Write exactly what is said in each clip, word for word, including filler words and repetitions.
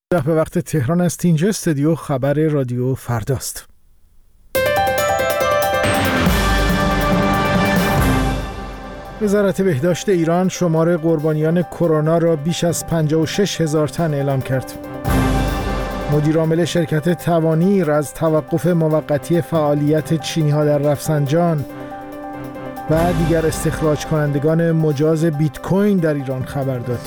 به وقت تهران است. اینجا استودیو خبر رادیو فرداست. وزارت بهداشت ایران شمار قربانیان کرونا را بیش از پنجاه و شش هزار تن اعلام کرد. مدیر عامل شرکت توانیر از توقف موقتی فعالیت چینی‌ها در رفسنجان و دیگر استخراج کنندگان مجاز بیت کوین در ایران خبر داد.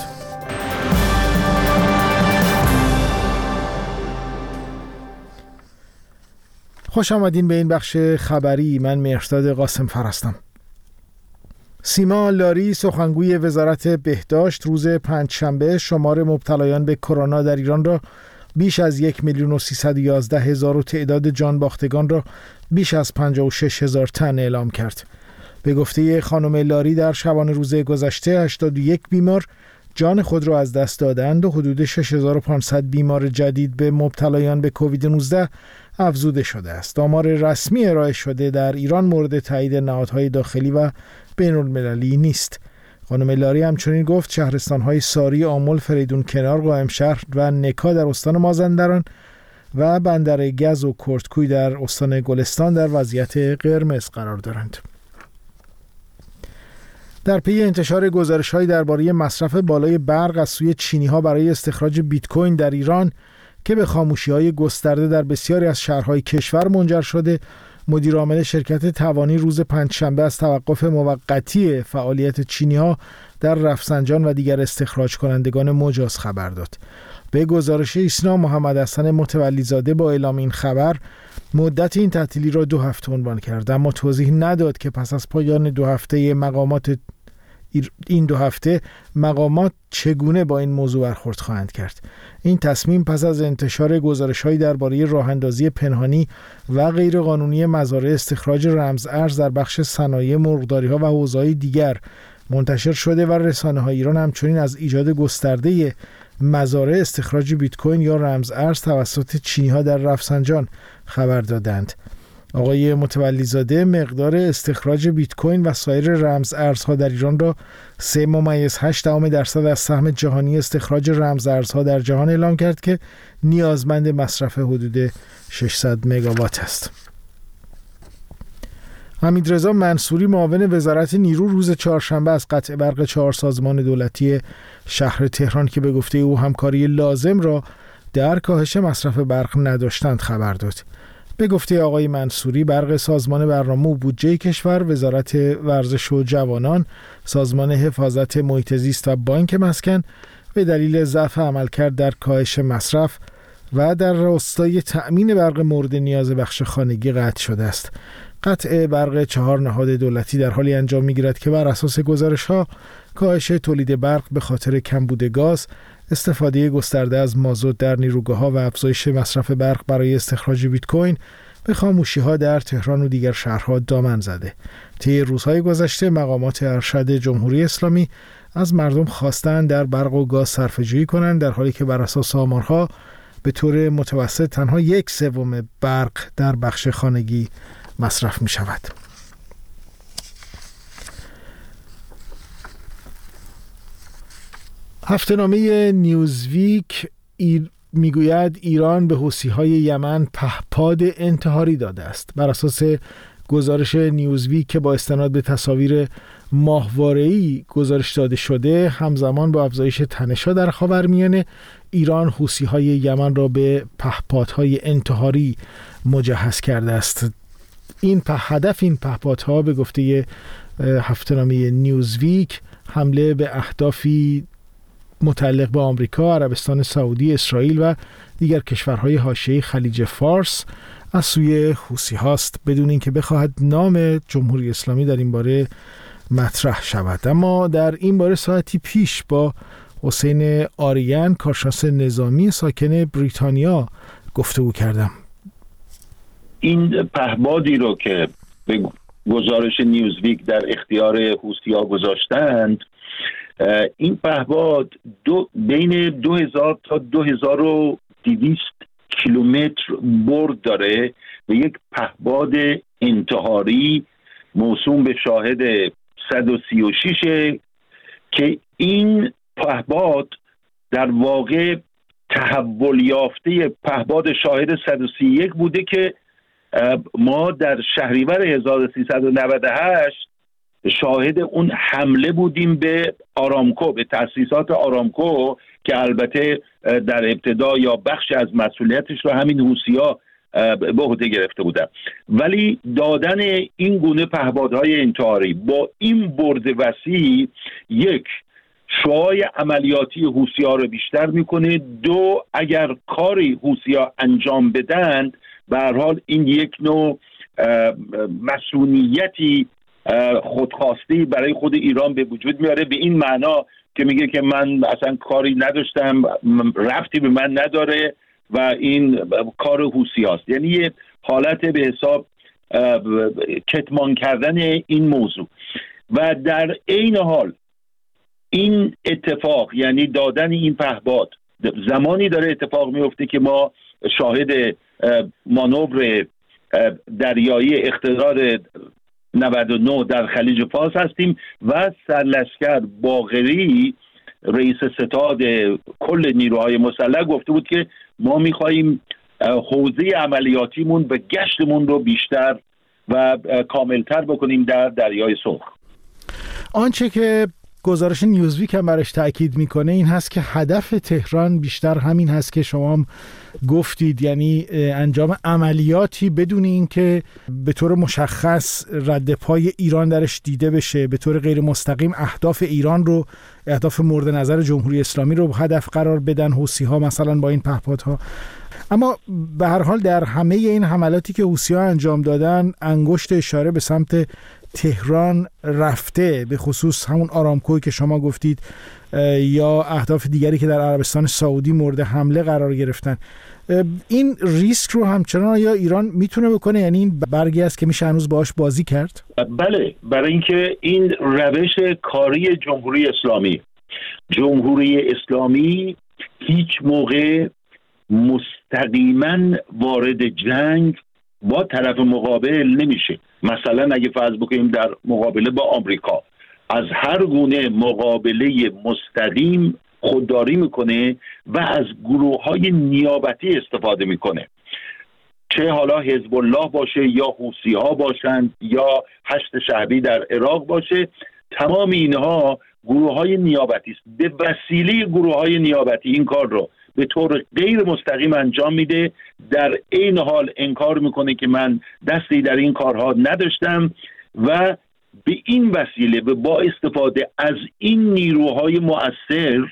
خوش آمدین به این بخش خبری. من مهرداد قاسم فر هستم. سیما لاری سخنگوی وزارت بهداشت روز پنجشنبه شمار مبتلایان به کرونا در ایران را بیش از یک میلیون و سیصد و یازده هزار و تعداد جان باختگان را بیش از پنجاه و شش هزار تن اعلام کرد. به گفته خانم لاری در شبانه روز گذشته هشتاد و یک بیمار جان خود را از دست دادند و حدود شش هزار و پانصد بیمار جدید به مبتلایان به کووید نوزده افزوده شده است. آمار رسمی ارائه شده در ایران مورد تایید نهادهای داخلی و بین المللی نیست. خانم لاری همچنین گفت شهرستان‌های ساری، آمل، فریدون کنار، قائمشهر و نکا در استان مازندران و بندر گز و کرتکوی در استان گلستان در وضعیت قرمز قرار دارند. در پی انتشار گزارش‌هایی درباره مصرف بالای برق از سوی چینی‌ها برای استخراج بیت کوین در ایران که به خاموشی‌های گسترده در بسیاری از شهرهای کشور منجر شده، مدیر عامل شرکت توانیر روز پنجشنبه از توقف موقتی فعالیت چینی‌ها در رفسنجان و دیگر استخراج کنندگان مجاز خبر داد. به گزارش ایسنا، محمد حسن متولی زاده با اعلام این خبر مدت این تعطیلی را دو هفته عنوان کرد، اما توضیح نداد که پس از پایان دو هفته مقامات این دو هفته مقامات چگونه با این موضوع برخورد خواهند کرد. این تصمیم پس از انتشار گزارش‌هایی درباره راه‌اندازی پنهانی و غیرقانونی مزارع استخراج رمز ارز در بخش صنایع مرغداری‌ها و حوزه‌های دیگر منتشر شده و رسانه‌های ایران همچنین از ایجاد گسترده مزارع استخراج بیت کوین یا رمز ارز توسط چینی‌ها در رفسنجان خبر دادند. آقای متولی زاده مقدار استخراج بیت کوین و سایر رمز ارزها در ایران را سه ممیز هشت درصد از سهم جهانی استخراج رمز ارزها در جهان اعلام کرد که نیازمند مصرف حدود ششصد مگاوات است. حمیدرضا منصوری معاون وزارت نیرو روز چهارشنبه از قطع برق چهار سازمان دولتی شهر تهران که به گفته او همکاری لازم را در کاهش مصرف برق نداشتند خبر داد. به گفته آقای منصوری برق سازمان برنامه و بودجه کشور، وزارت ورزش و جوانان، سازمان حفاظت محیط زیست و بانک مسکن به دلیل ضعف عملکرد در کاهش مصرف و در راستای تأمین برق مورد نیاز بخش خانگی قطع شده است. قطع برق چهار نهاد دولتی در حالی انجام می‌گیرد که بر اساس گزارش‌ها کاهش تولید برق به خاطر کمبود گاز، استفاده گسترده از مازوت در نیروگاه‌ها و افزایش مصرف برق برای استخراج بیت کوین به خاموشی‌ها در تهران و دیگر شهرها دامن زده. طی روزهای گذشته مقامات ارشد جمهوری اسلامی از مردم خواستند در برق و گاز صرفه‌جویی کنند، در حالی که بر اساس آمارها به طور متوسط تنها یک سوم برق در بخش خانگی مصرف می‌شود. هفته‌نامه نیوزویک ایر میگوید ایران به حوثی‌های یمن پهپاد انتحاری داده است. بر اساس گزارش نیوزویک که با استناد به تصاویر ماهواره‌ای گزارش داده شده، همزمان با افزایش تنش‌ها در خاورمیانه، ایران حوثی‌های یمن را به پهپادهای انتحاری مجهز کرده است. این په هدف این پهپادها به گفته هفته‌نامه نیوزویک حمله به اهدافی متعلق به آمریکا، عربستان سعودی، اسرائیل و دیگر کشورهای حاشیه خلیج فارس از سوی حوثی هاست، بدون اینکه بخواهد نام جمهوری اسلامی در این باره مطرح شود. اما در این باره ساعتی پیش با حسین آریان، کارشناس نظامی ساکن بریتانیا، گفتگو کردم. این پهپادی رو که به گزارش نیوزویک در اختیار حوثی‌ها گذاشتند، این پهپاد دو بین دو هزار تا دو هزار و دویست کیلومتر برد داره و یک پهپاد انتحاری موسوم به شاهد صد و سی و شش که این پهپاد در واقع تحول یافته پهپاد شاهد صد و سی و یک بوده که ما در شهریور هزار و سیصد و نود و هشت شاهد اون حمله بودیم به آرامکو، به تأسیسات آرامکو که البته در ابتدا یا بخش از مسئولیتش رو همین حوثی‌ها به عهده گرفته بودن. ولی دادن این گونه پهپادهای انتحاری با این برد وسیع، یک، شعاع عملیاتی حوثی‌ها رو بیشتر میکنه، دو، اگر کاری حوثی‌ها انجام بدن به هر حال این یک نوع مسئولیتی خودخواسته برای خود ایران به وجود میاره، به این معنا که میگه که من اصلا کاری نداشتم، ربطی به من نداره و این کار حوثی هاست. یعنی یه حالت به حساب کتمان کردن این موضوع. و در عین حال این اتفاق، یعنی دادن این پهپاد، زمانی داره اتفاق میفته که ما شاهد مانور دریایی اقتدار نود و نه در خلیج فارس هستیم و سرلشکر باقری رئیس ستاد کل نیروهای مسلح گفته بود که ما میخواییم حوزه عملیاتیمون و گشتمون رو بیشتر و کاملتر بکنیم در دریای سرخ. آنچه که گزارش نیوزویک هم برش تأکید میکنه این هست که هدف تهران بیشتر همین هست که شما هم گفتید، یعنی انجام عملیاتی بدون اینکه به طور مشخص رد پای ایران درش دیده بشه، به طور غیر مستقیم اهداف ایران رو، اهداف مورد نظر جمهوری اسلامی رو هدف قرار بدن حوثی‌ها مثلا با این پهپادها. اما به هر حال در همه این حملاتی که حوثی‌ها انجام دادن انگشت اشاره به سمت تهران رفته، به خصوص همون آرامکوی که شما گفتید یا اهداف دیگری که در عربستان سعودی مورد حمله قرار گرفتن. این ریسک رو همچنان یا ایران میتونه بکنه؟ یعنی این برگی است که میشه هنوز باهاش بازی کرد؟ بله، برای اینکه این روش کاری جمهوری اسلامی جمهوری اسلامی هیچ موقع مستقیما وارد جنگ با طرف مقابل نمیشه. مثلا اگه فرض بکنیم در مقابله با آمریکا از هر گونه مقابله مستقیم خودداری میکنه و از گروه‌های نیابتی استفاده میکنه، چه حالا حزب الله باشه یا حوثی‌ها باشند یا هشت شعبی در عراق باشه، تمام اینها گروه‌های نیابتی است. به وسیله گروه‌های نیابتی این کار رو به طور غیر مستقیم انجام میده، در این حال انکار میکنه که من دستی در این کارها نداشتم و به این وسیله و با استفاده از این نیروهای مؤثر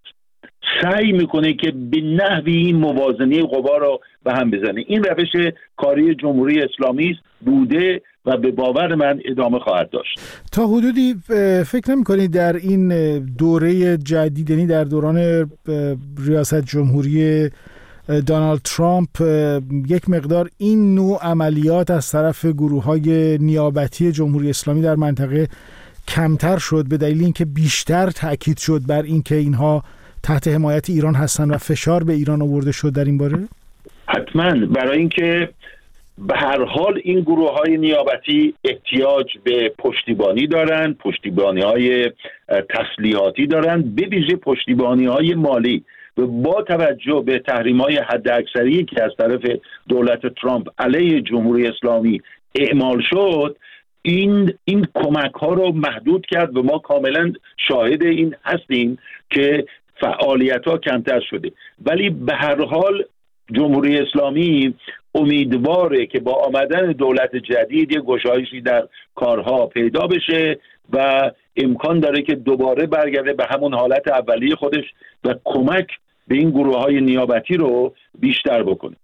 سعی میکنه که به نحوی این موازنه قوا رو به هم بزنه. این روش کاری جمهوری اسلامی است، بوده و به باور من ادامه خواهد داشت. تا حدودی فکر نمی‌کنید در این دوره جدید، یعنی در دوران ریاست جمهوری دونالد ترامپ، یک مقدار این نوع عملیات از طرف گروه‌های نیابتی جمهوری اسلامی در منطقه کمتر شد به دلیل اینکه بیشتر تأکید شد بر اینکه اینها تحت حمایت ایران هستن و فشار به ایران آورده شد در این باره؟ حتما، برای اینکه به هر حال این گروه‌های نیابتی احتیاج به پشتیبانی دارن، پشتیبانی‌های تسلیحاتی دارن، به ویژه پشتیبانی‌های مالی. و با توجه به تحریم‌های حداکثری که از طرف دولت ترامپ علیه جمهوری اسلامی اعمال شد، این این کمک‌ها رو محدود کرد و ما کاملا شاهد این هستیم که فعالیت‌ها کمتر شده. ولی به هر حال جمهوری اسلامی امیدواره که با آمدن دولت جدید یک گشایشی در کارها پیدا بشه و امکان داره که دوباره برگرده به همون حالت اولیه خودش و کمک به این گروه‌های نیابتی رو بیشتر بکنه.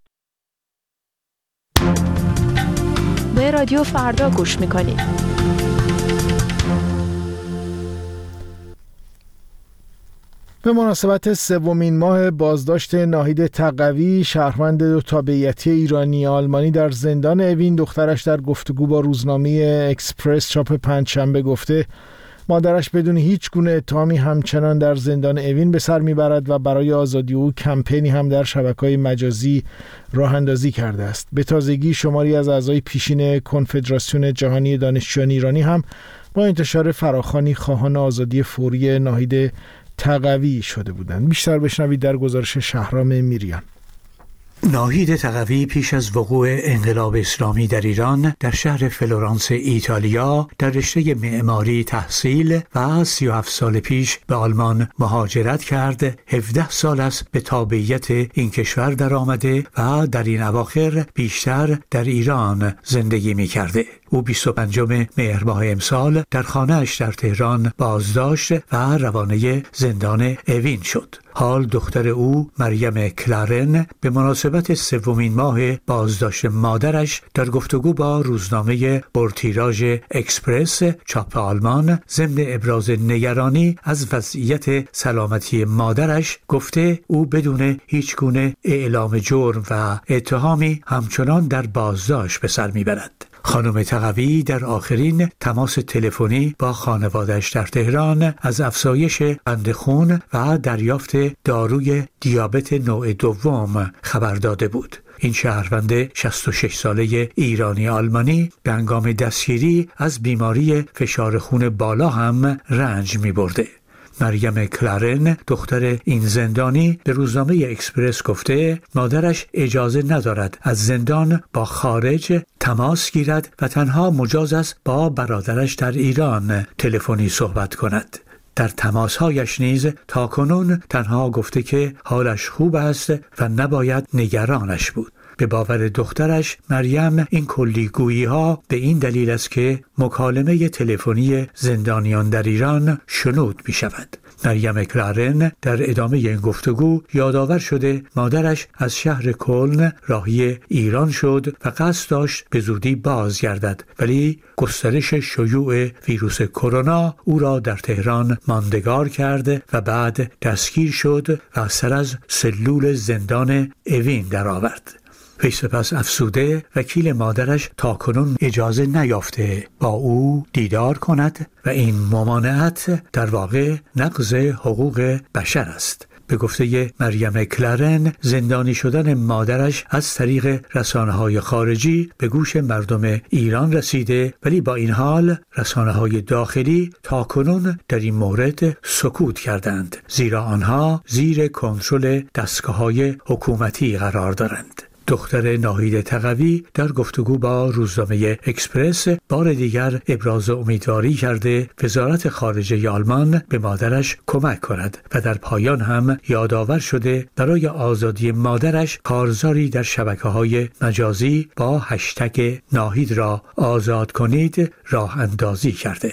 به رادیو فردا گوش میکنید. به مناسبت سومین ماه بازداشت ناهید تقوی، شهروند دو تابعیتی ایرانی آلمانی در زندان اوین، دخترش در گفتگو با روزنامه اکسپرس چاپ پنجشنبه گفته مادرش بدون هیچ گونه اتهامی همچنان در زندان اوین به سر میبرد و برای آزادی او کمپینی هم در شبکه‌های مجازی راه اندازی کرده است. به تازگی شماری از اعضای پیشین کنفدراسیون جهانی دانشجویان ایرانی هم با انتشار فراخوانی خواهان آزادی فوری ناهید تقوی شده بودند. بیشتر بشنوید در گزارش شهرام میریان. ناهید تقوی پیش از وقوع انقلاب اسلامی در ایران در شهر فلورانس ایتالیا در رشته معماری تحصیل و سی و هفت سال پیش به آلمان مهاجرت کرد. هفده سال است به تابعیت این کشور در آمده و در این اواخر بیشتر در ایران زندگی می کرده. او بیست و پنجم مهر ماه امسال در خانه‌اش در تهران بازداشت و روانه زندان اوین شد. حال دختر او مریم کلارن به مناسبت سومین ماه بازداشت مادرش در گفتگو با روزنامه پرتیراژ اکسپرس چاپ آلمان ضمن ابراز نگرانی از وضعیت سلامتی مادرش گفته او بدون هیچ گونه اعلام جرم و اتهامی همچنان در بازداشت به سر میبرد. خانم تقوی در آخرین تماس تلفنی با خانواده‌اش در تهران از افزایش قند خون و دریافت داروی دیابت نوع دوم خبر داده بود. این شهروند شصت و شش ساله ایرانی آلمانی به هنگام دستگیری از بیماری فشار خون بالا هم رنج می برده. مریم کلارن دختر این زندانی به روزنامه اکسپرس گفته مادرش اجازه ندارد از زندان با خارج تماس گیرد و تنها مجاز است با برادرش در ایران تلفنی صحبت کند. در تماسهایش نیز تاکنون تنها گفته که حالش خوب است و نباید نگرانش بود. به باور دخترش مریم این کلیگویی ها به این دلیل است که مکالمه تلفنی زندانیان در ایران شنود می شود. مریم کلارن در ادامه این گفتگو یادآور شده مادرش از شهر کلن راهی ایران شد و قصد داشت به زودی بازگردد، ولی گسترش شیوع ویروس کرونا او را در تهران ماندگار کرد و بعد دستگیر شد و سر از سلول زندان اوین درآورد. وی سپس افسوده وکیل مادرش تاکنون اجازه نیافته با او دیدار کند و این ممانعت در واقع نقض حقوق بشر است. به گفته مریم کلارن زندانی شدن مادرش از طریق رسانه‌های خارجی به گوش مردم ایران رسیده، ولی با این حال رسانه‌های داخلی تاکنون در این مورد سکوت کردند، زیرا آنها زیر کنترل دستگاه‌های حکومتی قرار دارند. دختر ناهید تقوی در گفتگو با روزنامه اکسپرس بار دیگر ابراز امیدواری کرده وزارت خارجه آلمان به مادرش کمک کند و در پایان هم یادآور شده برای آزادی مادرش کارزاری در شبکه‌های مجازی با هشتگ ناهید را آزاد کنید راه اندازی کرده.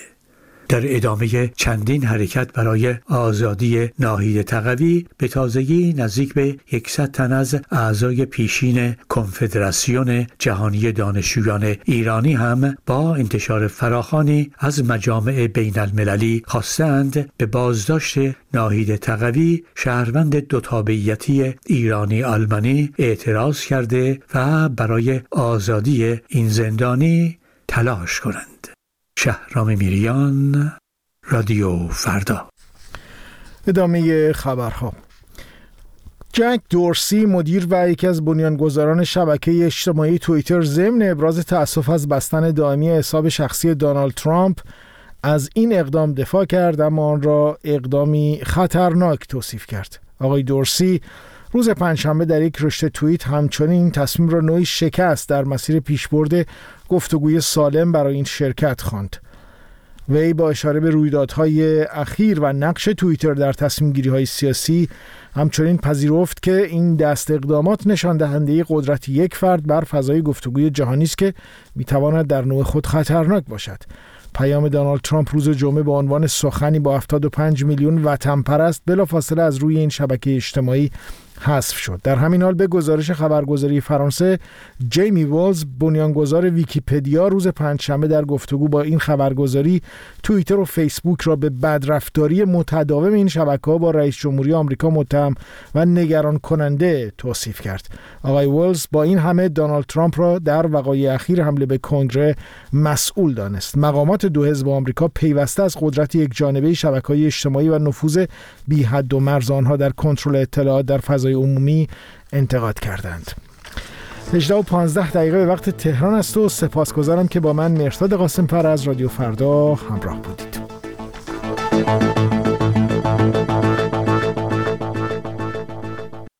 در ادامه چندین حرکت برای آزادی ناهید تقوی به تازگی نزدیک به صد تن از اعضای پیشین کنفدراسیون جهانی دانشجویان ایرانی هم با انتشار فراخوانی از مجامع بین المللی خواستند به بازداشت ناهید تقوی شهروند دو تابعیتی ایرانی آلمانی اعتراض کرده و برای آزادی این زندانی تلاش کنند. شهرام میریان، رادیو فردا. ادامه خبرها. جک دورسی مدیر و یکی از بنیانگذاران شبکه اجتماعی توییتر ضمن ابراز تأسف از بستن دائمی حساب شخصی دونالد ترامپ از این اقدام دفاع کرد، اما آن را اقدامی خطرناک توصیف کرد. آقای دورسی روز پنجشنبه در یک رشته توییت همچنین این تصمیم را نوعی شکست در مسیر پیشبرد گفتگوی سالم برای این شرکت خواند. وی با اشاره به رویدادهای اخیر و نقش توییتر در تصمیم گیری های سیاسی همچنین پذیرفت که این دست اقدامات نشان دهنده قدرت یک فرد بر فضای گفتگوی جهانی است که میتواند در نوع خود خطرناک باشد. پیام دونالد ترامپ روز جمعه با عنوان سخنی با هفتاد و پنج میلیون وطن پرست بلافاصله از روی این شبکه اجتماعی حذف شد. در همین حال به گزارش خبرگزاری فرانسه، جیمی والز بنیانگذار ویکی‌پدیا روز پنجشنبه در گفتگو با این خبرگزاری توییتر و فیسبوک را به بدرفتاری متداوم این شبکه‌ها با رئیس جمهوری آمریکا متهم و نگران کننده توصیف کرد. آقای والز با این همه دونالد ترامپ را در وقایع اخیر حمله به کنگره مسئول دانست. مقامات دو حزب آمریکا پیوسته از قدرت یکجانبه شبکه‌های اجتماعی و نفوذ بی حد و مرز آنها در کنترل اطلاعات در فضای عمومی انتقاد کردند. هجده و پانزده دقیقه به وقت تهران است و سپاسگزارم که با من مهرداد قاسم‌فر از رادیو فردا همراه بودید.